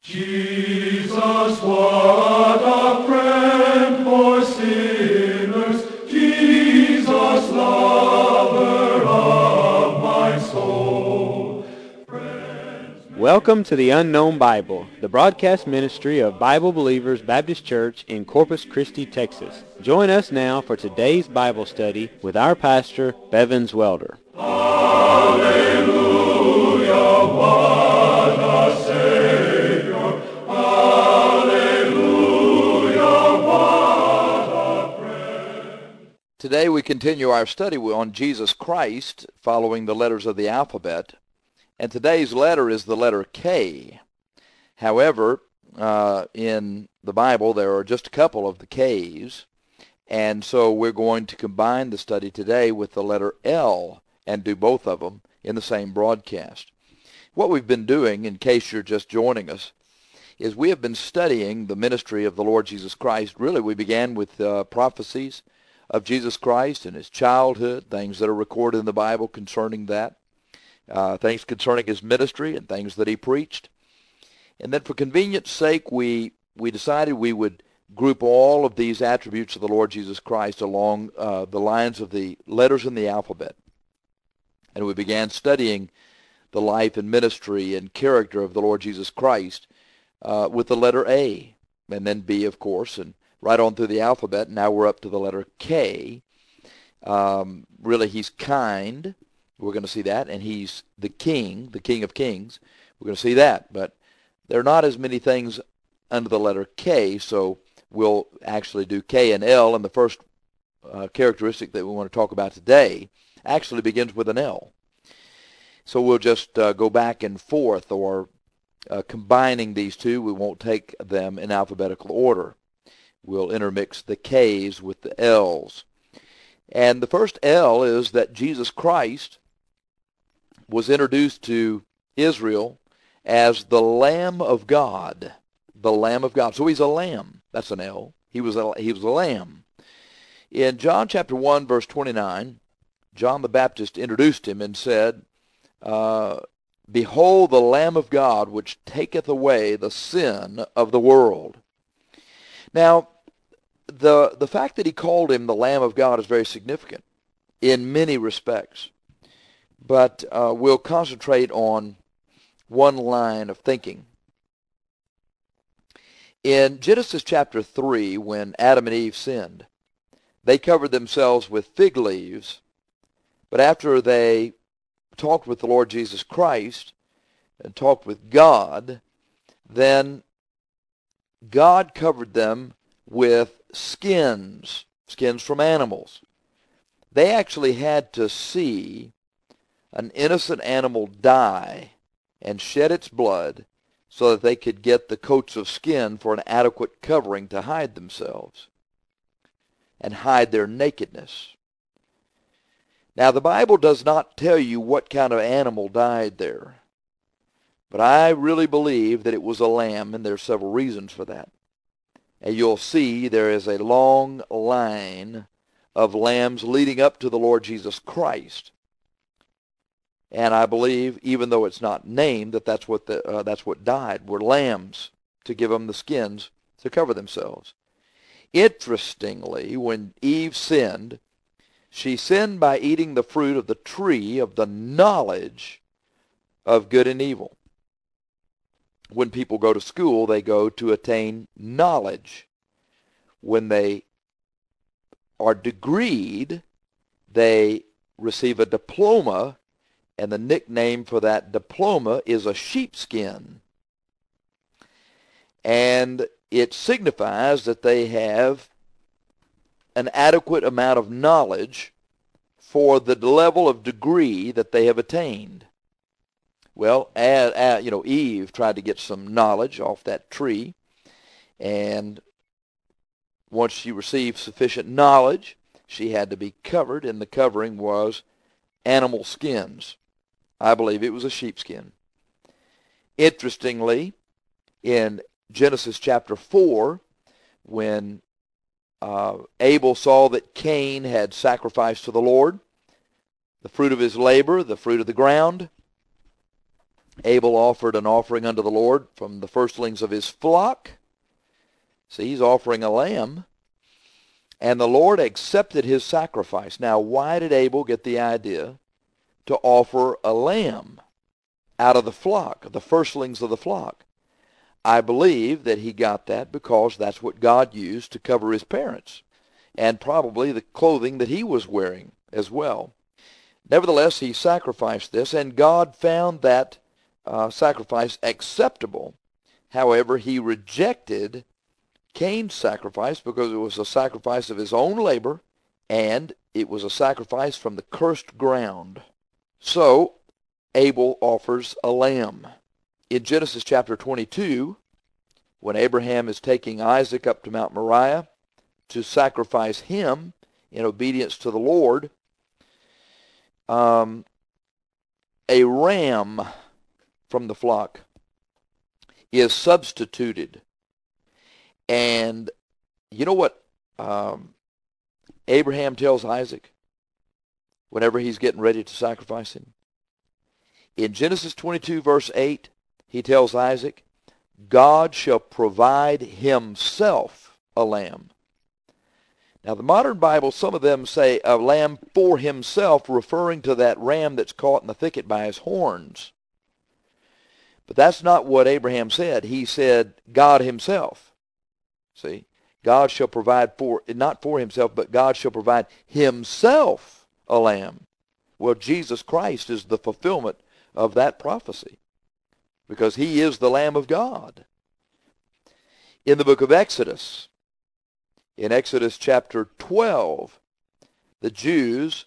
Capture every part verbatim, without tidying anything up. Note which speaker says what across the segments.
Speaker 1: Jesus, what a friend for sinners, Jesus, lover of my soul.
Speaker 2: Welcome to the Unknown Bible, the broadcast ministry of Bible Believers Baptist Church in Corpus Christi, Texas. Join us now for today's Bible study with our pastor, Bevins Welder.
Speaker 1: Hallelujah, what a Savior. Hallelujah, what a friend.
Speaker 3: Today we continue our study on Jesus Christ, following the letters of the alphabet. And today's letter is the letter K. However, uh, in the Bible there are just a couple of the K's. And so we're going to combine the study today with the letter L and do both of them in the same broadcast. What we've been doing, in case you're just joining us, is we have been studying the ministry of the Lord Jesus Christ. Really, we began with uh, prophecies of Jesus Christ and his childhood, things that are recorded in the Bible concerning that, uh, things concerning his ministry and things that he preached. And then for convenience sake, we, we decided we would group all of these attributes of the Lord Jesus Christ along uh, the lines of the letters in the alphabet. And we began studying the life and ministry and character of the Lord Jesus Christ uh, with the letter A, and then B, of course, and right on through the alphabet. Now we're up to the letter K. Um, really, he's kind. We're going to see that. And he's the king, the King of Kings. We're going to see that. But there are not as many things under the letter K, so we'll actually do K and L. And the first uh, characteristic that we want to talk about today actually begins with an L. So we'll just uh, go back and forth, or uh, combining these two. We won't take them in alphabetical order. We'll intermix the K's with the L's. And the first L is that Jesus Christ was introduced to Israel as the Lamb of God. The Lamb of God. So he's a lamb. That's an L. He was a, he was a lamb. In John chapter one, verse twenty-nine, John the Baptist introduced him and said, uh, Behold the Lamb of God, which taketh away the sin of the world. Now, the, the fact that he called him the Lamb of God is very significant in many respects. But uh, we'll concentrate on one line of thinking. In Genesis chapter three, when Adam and Eve sinned, they covered themselves with fig leaves, but after they talked with the Lord Jesus Christ and talked with God, then God covered them with skins, skins from animals. They actually had to see an innocent animal die and shed its blood so that they could get the coats of skin for an adequate covering to hide themselves and hide their nakedness. Now, the Bible does not tell you what kind of animal died there, but I really believe that it was a lamb, and there are several reasons for that. And you'll see there is a long line of lambs leading up to the Lord Jesus Christ. And I believe, even though it's not named, that that's what, the, uh, that's what died, were lambs, to give them the skins to cover themselves. Interestingly, when Eve sinned, she sinned by eating the fruit of the tree of the knowledge of good and evil. When people go to school, they go to attain knowledge. When they are degreed, they receive a diploma, and the nickname for that diploma is a sheepskin. And it signifies that they have an adequate amount of knowledge for the level of degree that they have attained. Well, as, as, you know, Eve tried to get some knowledge off that tree, and once she received sufficient knowledge, she had to be covered, and the covering was animal skins. I believe it was a sheepskin. Interestingly, in Genesis chapter four, when uh, Abel saw that Cain had sacrificed to the Lord the fruit of his labor, the fruit of the ground, Abel offered an offering unto the Lord from the firstlings of his flock. See, he's offering a lamb. And the Lord accepted his sacrifice. Now, why did Abel get the idea to offer a lamb out of the flock, the firstlings of the flock? I believe that he got that because that's what God used to cover his parents, and probably the clothing that he was wearing as well. Nevertheless, he sacrificed this, and God found that uh, sacrifice acceptable. However, he rejected Cain's sacrifice because it was a sacrifice of his own labor, and it was a sacrifice from the cursed ground. So Abel offers a lamb. In Genesis chapter twenty-two, when Abraham is taking Isaac up to Mount Moriah to sacrifice him in obedience to the Lord, um, a ram from the flock is substituted. And you know what um, Abraham tells Isaac whenever he's getting ready to sacrifice him? In Genesis twenty-two, verse eight, he tells Isaac, God shall provide himself a lamb. Now, the modern Bible, some of them say a lamb for himself, referring to that ram that's caught in the thicket by his horns. But that's not what Abraham said. He said God himself. See, God shall provide for, not for himself, but God shall provide himself a lamb. Well, Jesus Christ is the fulfillment of that prophecy because he is the Lamb of God. In the book of Exodus, in Exodus chapter twelve, the Jews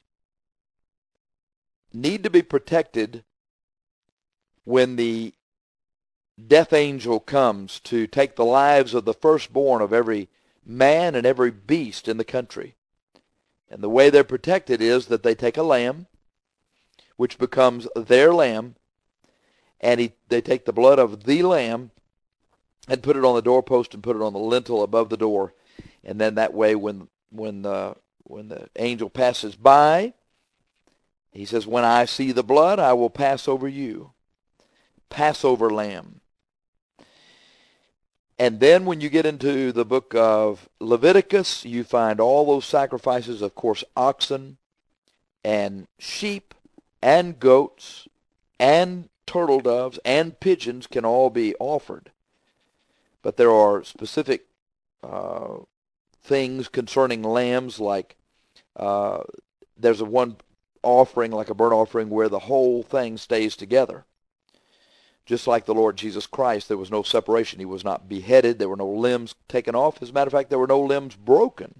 Speaker 3: need to be protected when the death angel comes to take the lives of the firstborn of every man and every beast in the country. And the way they're protected is that they take a lamb, which becomes their lamb, and he, they take the blood of the lamb and put it on the doorpost and put it on the lintel above the door. And then that way when, when, the, when the angel passes by, he says, when I see the blood, I will pass over you. Passover lamb. And then when you get into the book of Leviticus, you find all those sacrifices, of course, oxen and sheep and goats and turtle doves and pigeons can all be offered. But there are specific uh, things concerning lambs, like uh, there's a one offering, like a burnt offering, where the whole thing stays together. Just like the Lord Jesus Christ, there was no separation. He was not beheaded. There were no limbs taken off. As a matter of fact, there were no limbs broken.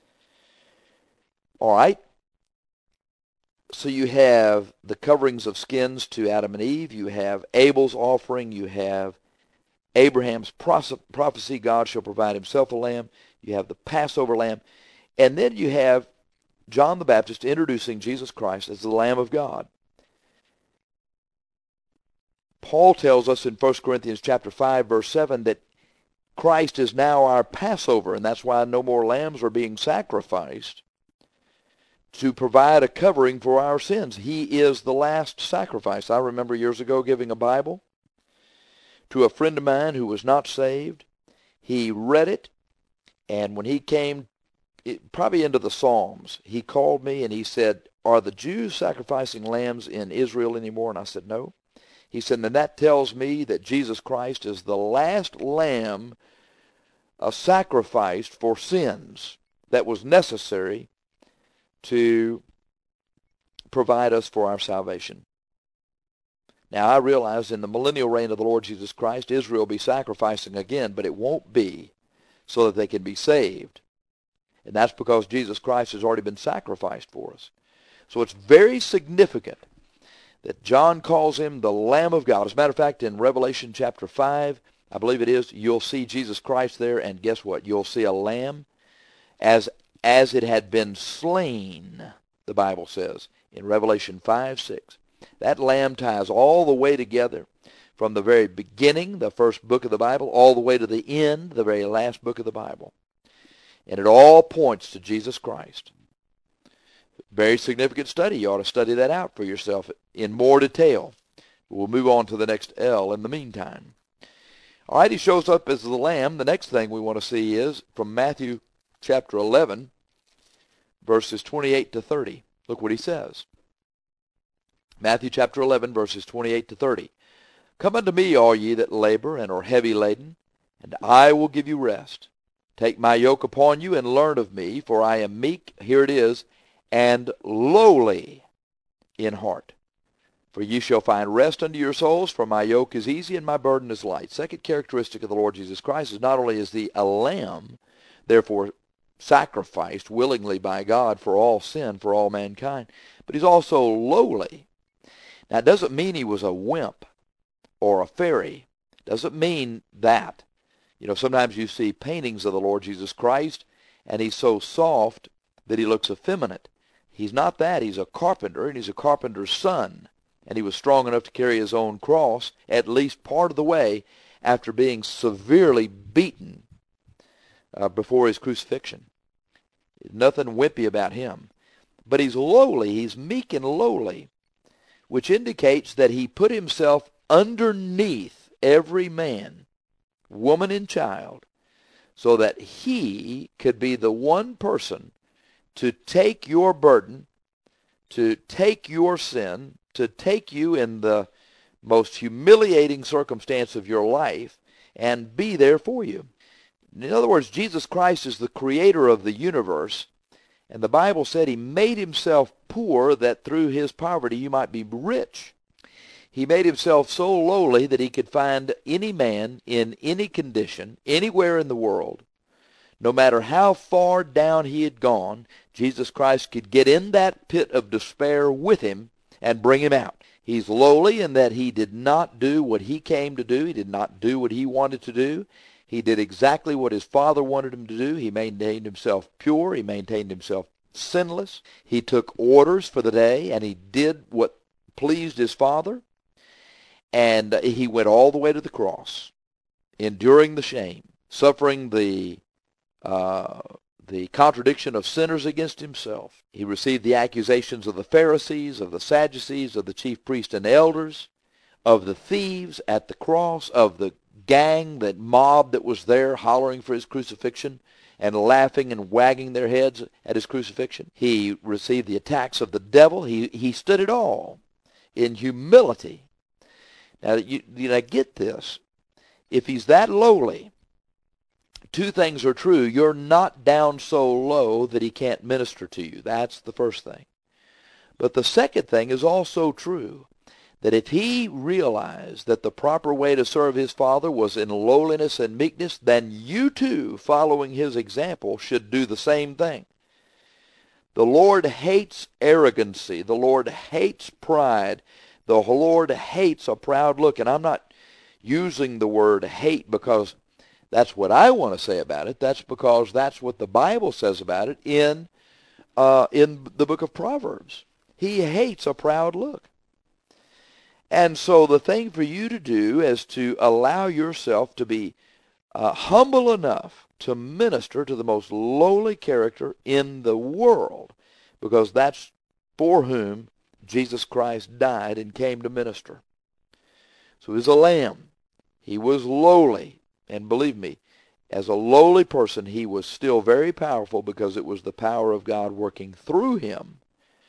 Speaker 3: All right. So you have the coverings of skins to Adam and Eve. You have Abel's offering. You have Abraham's prophecy, God shall provide himself a lamb. You have the Passover lamb. And then you have John the Baptist introducing Jesus Christ as the Lamb of God. Paul tells us in First Corinthians chapter five, verse seven, that Christ is now our Passover, and that's why no more lambs are being sacrificed to provide a covering for our sins. He is the last sacrifice. I remember years ago giving a Bible to a friend of mine who was not saved. He read it, and when he came it, probably into the Psalms, he called me and he said, are the Jews sacrificing lambs in Israel anymore? And I said, no. He said, then that tells me that Jesus Christ is the last lamb uh, sacrificed for sins that was necessary to provide us for our salvation. Now, I realize in the millennial reign of the Lord Jesus Christ, Israel will be sacrificing again, but it won't be so that they can be saved. And that's because Jesus Christ has already been sacrificed for us. So it's very significant that John calls him the Lamb of God. As a matter of fact, in Revelation chapter five, I believe it is, you'll see Jesus Christ there, and guess what? You'll see a lamb as, as it had been slain, the Bible says, in Revelation five, six. That lamb ties all the way together from the very beginning, the first book of the Bible, all the way to the end, the very last book of the Bible. And it all points to Jesus Christ. Very significant study. You ought to study that out for yourself in more detail We'll move on to the next L in the meantime. All right, he shows up as the Lamb. The next thing we want to see is from Matthew chapter eleven, verses twenty-eight to thirty. Look what he says. Matthew chapter eleven, verses twenty-eight to thirty. Come unto me, all ye that labor and are heavy laden, and I will give you rest. Take my yoke upon you and learn of me, for I am meek, here it is, and lowly in heart. For ye shall find rest unto your souls, for my yoke is easy and my burden is light. Second characteristic of the Lord Jesus Christ is not only is he a lamb, therefore sacrificed willingly by God for all sin, for all mankind, but he's also lowly. Now, it doesn't mean he was a wimp or a fairy. It doesn't mean that. You know, sometimes you see paintings of the Lord Jesus Christ, and he's so soft that he looks effeminate. He's not that. He's a carpenter, and he's a carpenter's son. And he was strong enough to carry his own cross at least part of the way after being severely beaten uh, before his crucifixion. Nothing wimpy about him. But he's lowly. He's meek and lowly, which indicates that he put himself underneath every man, woman, and child, so that he could be the one person to take your burden, to take your sin, to take you in the most humiliating circumstance of your life and be there for you. In other words, Jesus Christ is the creator of the universe, and the Bible said he made himself poor that through his poverty you might be rich. He made himself so lowly that he could find any man in any condition, anywhere in the world. No matter how far down he had gone, Jesus Christ could get in that pit of despair with him and bring him out. He's lowly in that he did not do what he came to do. He did not do what he wanted to do. He did exactly what his Father wanted him to do. He maintained himself pure. He maintained himself sinless. He took orders for the day, and he did what pleased his Father. And he went all the way to the cross, enduring the shame, suffering the uh, the contradiction of sinners against himself. He received the accusations of the Pharisees, of the Sadducees, of the chief priests and elders, of the thieves at the cross, of the gang, that mob that was there hollering for his crucifixion and laughing and wagging their heads at his crucifixion. He received the attacks of the devil. He, he stood it all in humility. Now, you, you know, get this. If he's that lowly, two things are true. You're not down so low that he can't minister to you. That's the first thing. But the second thing is also true, that if he realized that the proper way to serve his Father was in lowliness and meekness, then you too, following his example, should do the same thing. The Lord hates arrogancy. The Lord hates pride. The Lord hates a proud look. And I'm not using the word hate because that's what I want to say about it. That's because that's what the Bible says about it in, uh, in the book of Proverbs. He hates a proud look. And so the thing for you to do is to allow yourself to be uh, humble enough to minister to the most lowly character in the world, because that's for whom Jesus Christ died and came to minister. So he was a lamb. He was lowly. And believe me, as a lowly person, he was still very powerful because it was the power of God working through him.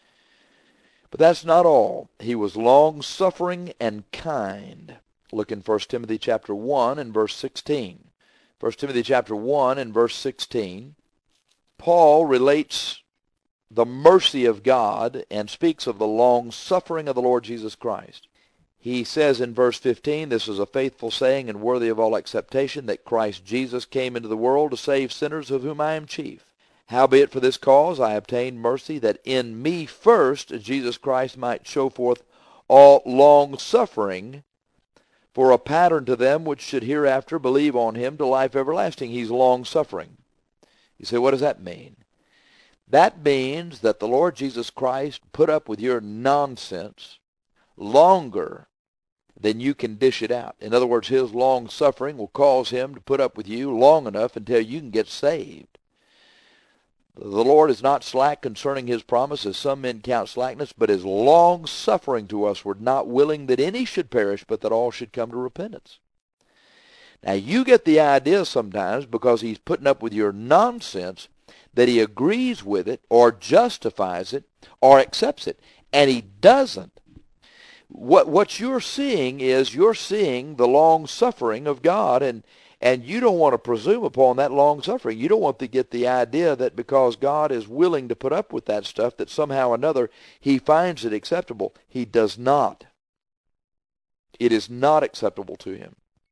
Speaker 3: But that's not all. He was long-suffering and kind. Look in First Timothy chapter one and verse sixteen. First Timothy chapter one and verse sixteen. Paul relates the mercy of God and speaks of the long-suffering of the Lord Jesus Christ. He says in verse fifteen, "This is a faithful saying and worthy of all acceptation, that Christ Jesus came into the world to save sinners, of whom I am chief. Howbeit for this cause I obtained mercy, that in me first Jesus Christ might show forth all long-suffering, for a pattern to them which should hereafter believe on him to life everlasting." He's long-suffering. You say, what does that mean? That means that the Lord Jesus Christ put up with your nonsense longer than you can dish it out. In other words, his long-suffering will cause him to put up with you long enough until you can get saved. The Lord is not slack concerning his promise, as some men count slackness, but is long-suffering to usward, not willing that any should perish, but that all should come to repentance. Now, you get the idea sometimes, because he's putting up with your nonsense, that he agrees with it, or justifies it, or accepts it. And he doesn't. What, what you're seeing is you're seeing the long-suffering of God, and And you don't want to presume upon that long suffering. You don't want to get the idea that because God is willing to put up with that stuff, that somehow or another he finds it acceptable. He does not. It is not acceptable to him.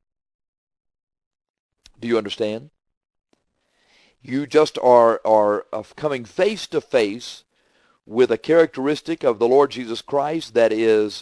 Speaker 3: Do you understand? You just are, are coming face to face with a characteristic of the Lord Jesus Christ that is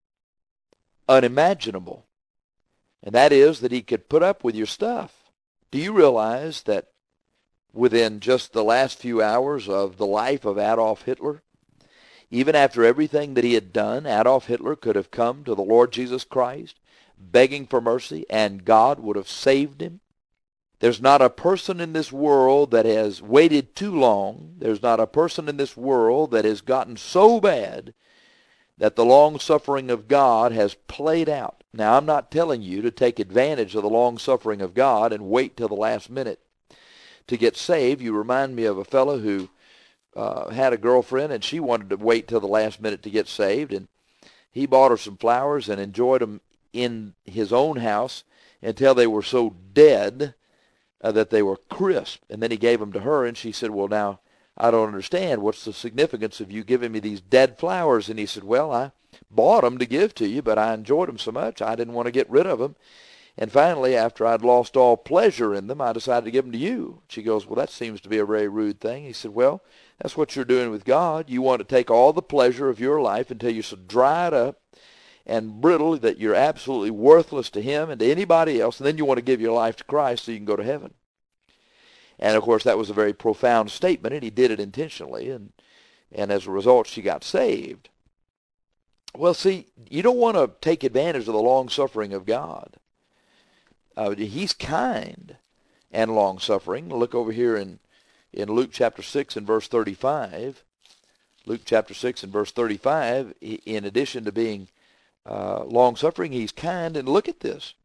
Speaker 3: unimaginable. And that is that he could put up with your stuff. Do you realize that within just the last few hours of the life of Adolf Hitler, even after everything that he had done, Adolf Hitler could have come to the Lord Jesus Christ, begging for mercy, and God would have saved him? There's not a person in this world that has waited too long. There's not a person in this world that has gotten so bad that the long-suffering of God has played out. Now, I'm not telling you to take advantage of the long-suffering of God and wait till the last minute to get saved. You remind me of a fellow who uh, had a girlfriend, and she wanted to wait till the last minute to get saved, and he bought her some flowers and enjoyed them in his own house until they were so dead uh, that they were crisp. And then he gave them to her, and she said, well, now, I don't understand. What's the significance of you giving me these dead flowers? And he said, well, I bought them to give to you, but I enjoyed them so much I didn't want to get rid of them. And finally, after I'd lost all pleasure in them, I decided to give them to you. She goes, well, that seems to be a very rude thing. He said, well, that's what you're doing with God. You want to take all the pleasure of your life until you're so dried up and brittle that you're absolutely worthless to him and to anybody else, and then you want to give your life to Christ so you can go to heaven. And, of course, that was a very profound statement, and he did it intentionally, and, and as a result, she got saved. Well, see, you don't want to take advantage of the long-suffering of God. Uh, he's kind and long-suffering. Look over here in, in Luke chapter six and verse thirty-five. Luke chapter six and verse thirty-five, in addition to being uh, long-suffering, he's kind. And look at this.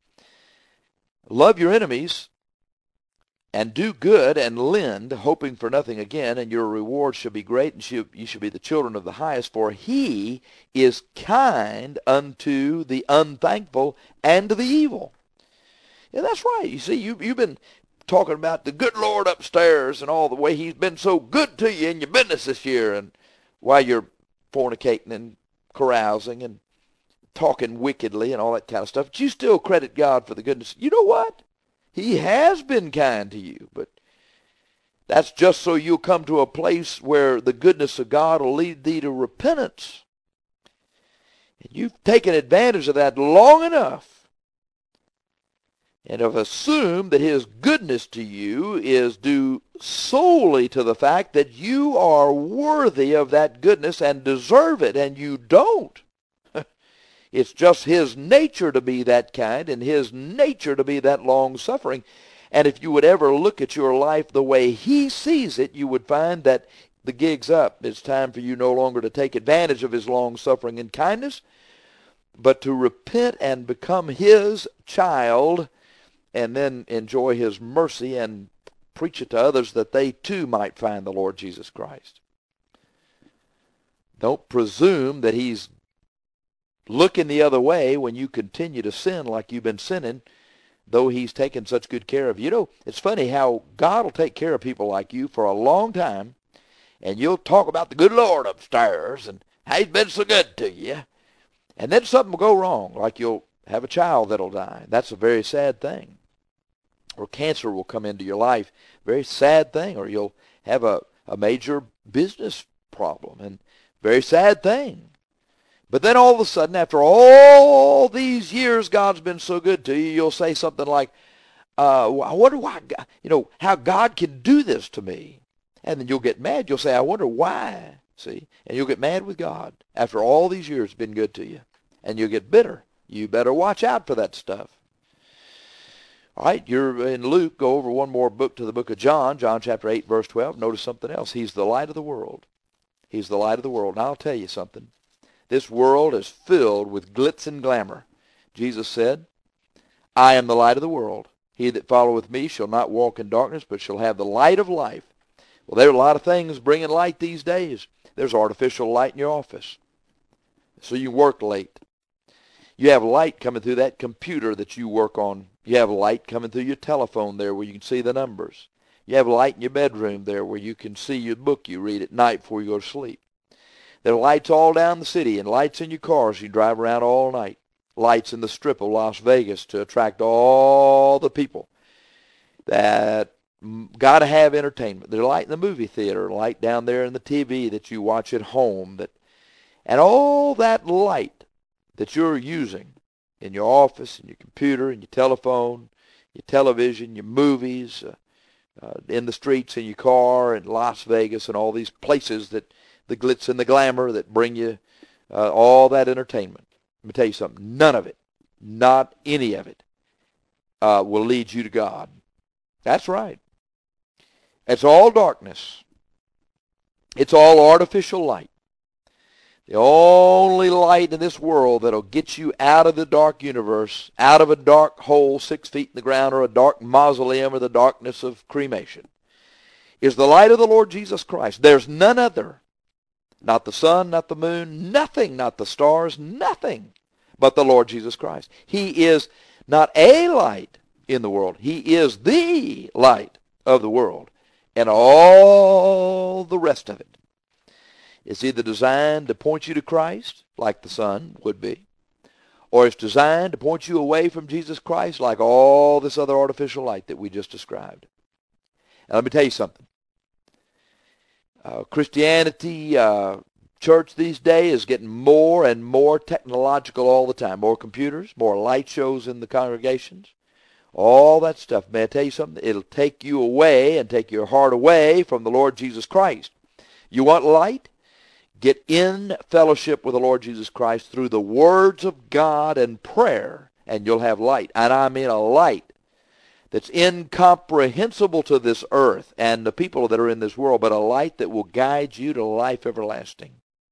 Speaker 3: Love your enemies, and do good and lend, hoping for nothing again, and your reward shall be great, and you shall be the children of the highest, for he is kind unto the unthankful and to the evil. Yeah, that's right. You see, you, you've been talking about the good Lord upstairs and all the way he's been so good to you in your business this year, and while you're fornicating and carousing and talking wickedly and all that kind of stuff, but you still credit God for the goodness. You know what? He has been kind to you, but that's just so you'll come to a place where the goodness of God will lead thee to repentance. And you've taken advantage of that long enough and have assumed that his goodness to you is due solely to the fact that you are worthy of that goodness and deserve it, and you don't. It's just his nature to be that kind and his nature to be that long-suffering. And if you would ever look at your life the way he sees it, you would find that the gig's up. It's time for you no longer to take advantage of his long-suffering and kindness, but to repent and become his child and then enjoy his mercy and preach it to others that they too might find the Lord Jesus Christ. Don't presume that he's looking the other way when you continue to sin like you've been sinning, though he's taken such good care of you. You know, it's funny how God will take care of people like you for a long time, and you'll talk about the good Lord upstairs and how he's been so good to you, and then something will go wrong, like you'll have a child that'll die. That's a very sad thing. Or cancer will come into your life, very sad thing. Or you'll have a, a major business problem, and very sad thing. But then all of a sudden, after all these years God's been so good to you, you'll say something like, uh, I wonder why, God, you know, how God can do this to me. And then you'll get mad. You'll say, I wonder why, see? And you'll get mad with God after all these years been good to you. And you'll get bitter. You better watch out for that stuff. All right, you're in Luke. Go over one more book to the book of John, John chapter eight, verse twelve. Notice something else. He's the light of the world. He's the light of the world. And I'll tell you something. This world is filled with glitz and glamour. Jesus said, I am the light of the world. He that followeth me shall not walk in darkness, but shall have the light of life. Well, there are a lot of things bringing light these days. There's artificial light in your office, so you work late. You have light coming through that computer that you work on. You have light coming through your telephone there where you can see the numbers. You have light in your bedroom there where you can see your book you read at night before you go to sleep. There are lights all down the city and lights in your cars. You drive around all night. Lights in the strip of Las Vegas to attract all the people that got to have entertainment. There's light in the movie theater, light down there in the T V that you watch at home. That, and all that light that you're using in your office, in your computer, in your telephone, your television, your movies, uh, uh, in the streets, in your car, in Las Vegas, and all these places that the glitz and the glamour that bring you uh, all that entertainment. Let me tell you something. None of it, not any of it, uh, will lead you to God. That's right. It's all darkness. It's all artificial light. The only light in this world that'll get you out of the dark universe, out of a dark hole six feet in the ground or a dark mausoleum or the darkness of cremation, is the light of the Lord Jesus Christ. There's none other. Not the sun, not the moon, nothing, not the stars, nothing but the Lord Jesus Christ. He is not a light in the world. He is the light of the world and all the rest of it. It's either designed to point you to Christ, like the sun would be, or it's designed to point you away from Jesus Christ, like all this other artificial light that we just described. And let me tell you something. Uh, Christianity, uh, church these days is getting more and more technological all the time. More computers, more light shows in the congregations, all that stuff. May I tell you something? It'll take you away and take your heart away from the Lord Jesus Christ. You want light? Get in fellowship with the Lord Jesus Christ through the words of God and prayer, and you'll have light. And I mean a light that's incomprehensible to this earth and the people that are in this world, but a light that will guide you to life everlasting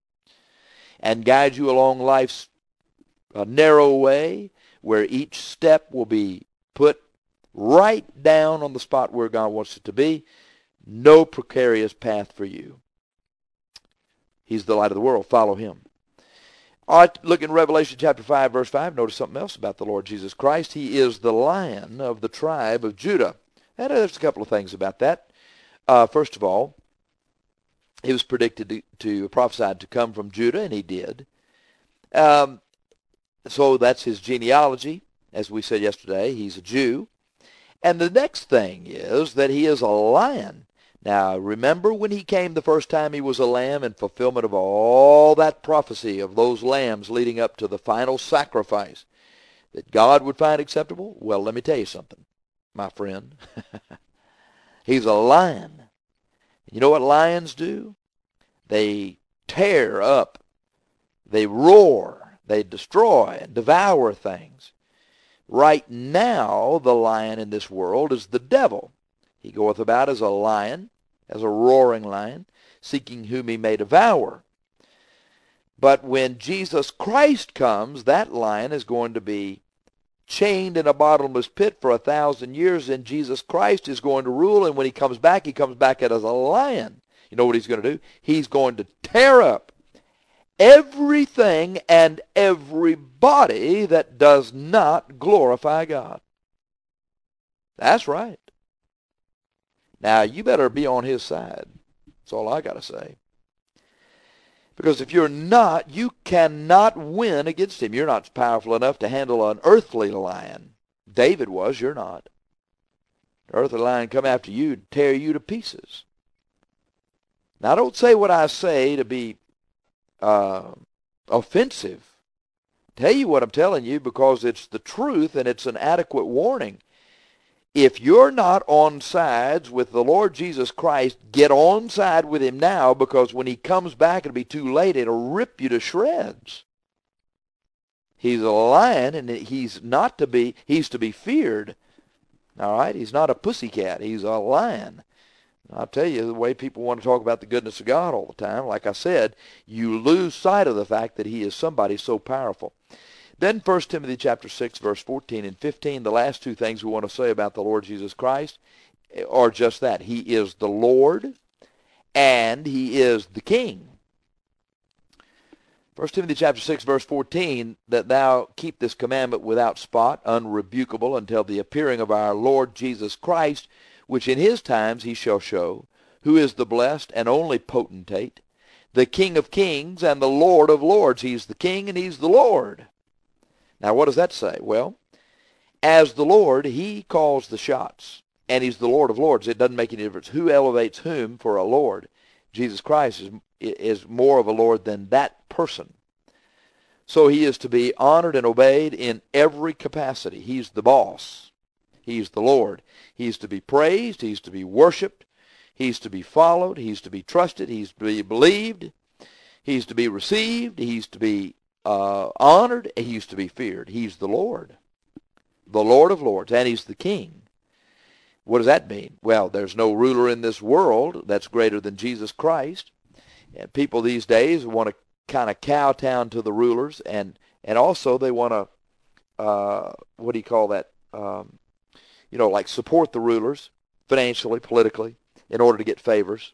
Speaker 3: and guide you along life's uh, narrow way where each step will be put right down on the spot where God wants it to be. No precarious path for you. He's the light of the world. Follow him. All right, look in Revelation chapter five, verse five. Notice something else about the Lord Jesus Christ. He is the Lion of the tribe of Judah. And there's a couple of things about that. Uh, first of all, he was predicted to, to prophesied to come from Judah, and he did. Um, so that's his genealogy. As we said yesterday, he's a Jew. And the next thing is that he is a lion. Now, remember when he came the first time he was a lamb in fulfillment of all that prophecy of those lambs leading up to the final sacrifice that God would find acceptable? Well, let me tell you something, my friend. He's a lion. You know what lions do? They tear up, they roar, they destroy and devour things. Right now, the lion in this world is the devil. He goeth about as a lion, as a roaring lion, seeking whom he may devour. But when Jesus Christ comes, that lion is going to be chained in a bottomless pit for a thousand years, and Jesus Christ is going to rule, and when he comes back, he comes back as a lion. You know what he's going to do? He's going to tear up everything and everybody that does not glorify God. That's right. Now, you better be on his side. That's all I got to say. Because if you're not, you cannot win against him. You're not powerful enough to handle an earthly lion. David was, you're not. The earthly lion come after you and tear you to pieces. Now, I don't say what I say to be uh, offensive. Tell you what I'm telling you because it's the truth and it's an adequate warning. If you're not on sides with the Lord Jesus Christ, get on side with him now, because when he comes back, it'll be too late. It'll rip you to shreds. He's a lion, and he's not to be, he's to be feared. All right? He's not a pussycat. He's a lion. I'll tell you, the way people want to talk about the goodness of God all the time, like I said, you lose sight of the fact that he is somebody so powerful. Then First Timothy chapter six, verse fourteen and fifteen, the last two things we want to say about the Lord Jesus Christ are just that. He is the Lord and he is the King. First Timothy chapter six, verse fourteen, that thou keep this commandment without spot, unrebukable, until the appearing of our Lord Jesus Christ, which in his times he shall show, who is the blessed and only potentate, the King of kings and the Lord of lords. He's the King and he's the Lord. Now, what does that say? Well, as the Lord, he calls the shots, and he's the Lord of lords. It doesn't make any difference who elevates whom for a Lord. Jesus Christ is, is more of a Lord than that person. So he is to be honored and obeyed in every capacity. He's the boss. He's the Lord. He's to be praised. He's to be worshiped. He's to be followed. He's to be trusted. He's to be believed. He's to be received. He's to be uh, honored. He's to be feared. He's the Lord, the Lord of lords, and he's the King. What does that mean? Well, there's no ruler in this world that's greater than Jesus Christ. And people these days want to kind of kowtow to the rulers, and, and also they want to, uh, what do you call that, um, you know, like support the rulers financially, politically, in order to get favors.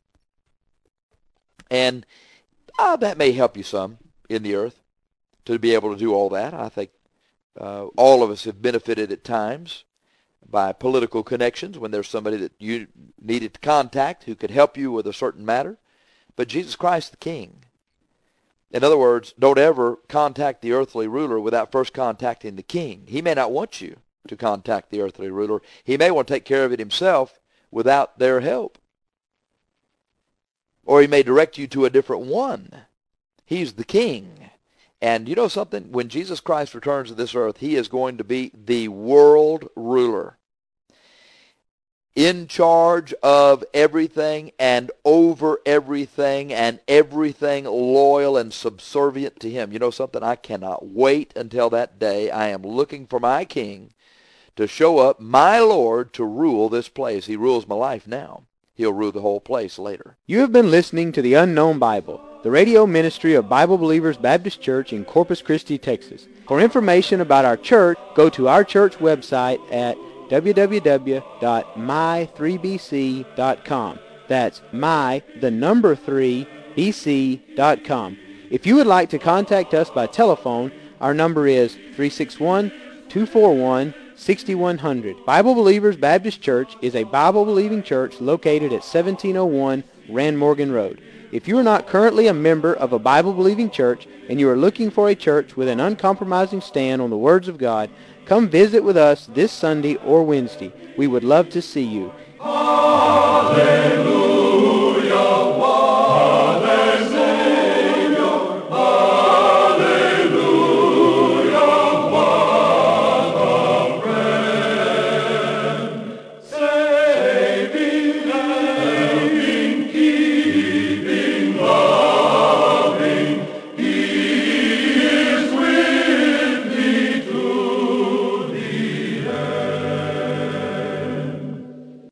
Speaker 3: And uh, that may help you some in the earth to be able to do all that. I think uh, all of us have benefited at times by political connections when there's somebody that you needed to contact who could help you with a certain matter. But Jesus Christ the King. In other words, don't ever contact the earthly ruler without first contacting the King. He may not want you to contact the earthly ruler. He may want to take care of it himself without their help. Or he may direct you to a different one. He's the King. And you know something? When Jesus Christ returns to this earth, he is going to be the world ruler, in charge of everything and over everything and everything loyal and subservient to him. You know something? I cannot wait until that day. I am looking for my King to show up, my Lord, to rule this place. He rules my life now. He'll rule the whole place later.
Speaker 2: You have been listening to the Unknown Bible, the radio ministry of Bible Believers Baptist Church in Corpus Christi, Texas. For information about our church, go to our church website at w w w dot my three b c dot com. That's my, the number three, b c dot com. If you would like to contact us by telephone, our number is three six one, two four one, six one zero zero. Bible Believers Baptist Church is a Bible-believing church located at seventeen oh one Rand Morgan Road. If you are not currently a member of a Bible-believing church and you are looking for a church with an uncompromising stand on the words of God, come visit with us this Sunday or Wednesday. We would love to see you.
Speaker 1: Hallelujah.